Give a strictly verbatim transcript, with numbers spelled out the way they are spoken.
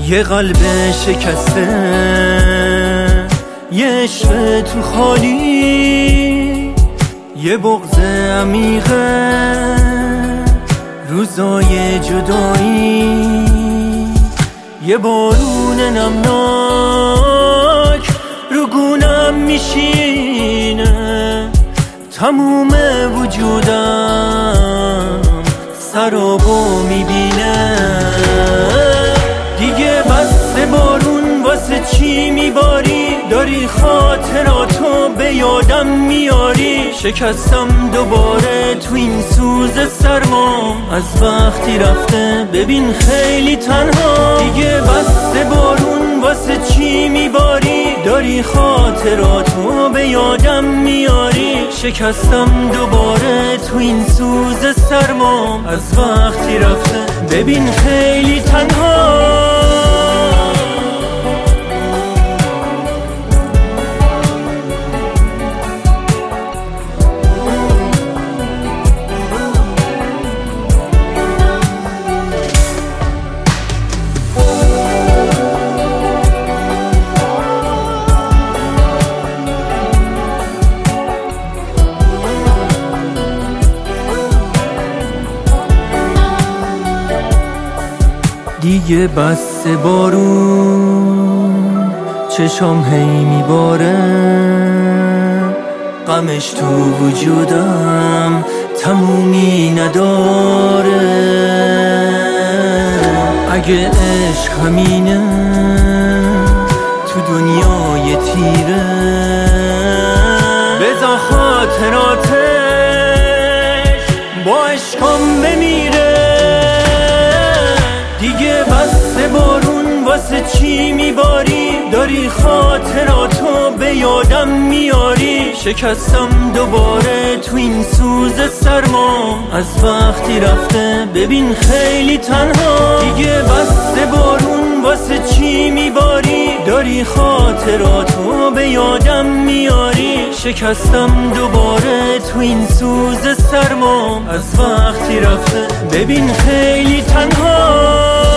یه قلب شکسته، یه عشق تو خالی، یه بغض عمیقه، روزای جدایی، یه بارون نمناک رو گونم میشینه، تموم وجودم سرابو میبینه. دیگه بس بارون واسه چی میباری؟ داری خاطراتو به یادم میاری. شکستم دوباره تو این سوز سرما، از وقتی رفته ببین خیلی تنها. دیگه بس بارون واسه چی میباری؟ داری خاطراتو به یادم میاری. شکستم دوباره تو این سوز سرما، از وقتی رفته ببین خیلی تنها. دیگه بس بارون چشام هی میباره، غمش تو وجودم تمومی نداره. اگه عشق همینه تو دنیای تیره، بذار خاطراتش با عشقم بمیره. دیگه بس بارون واسه چی میباری؟ داری خاطراتو به یادم میاری. شکستم دوباره تو این سوز سرما، از وقتی رفته ببین خیلی تنها. دیگه بس بارون واسه چی میباری؟ داری خاطراتو به یادم میاری. شکستم دوباره تو این سوز سرما، از وقتی رفته ببین خیلی تنها.